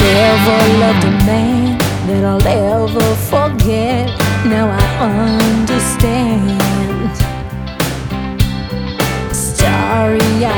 never loved a man that I'll ever forget. Now I understand. Starry-eyed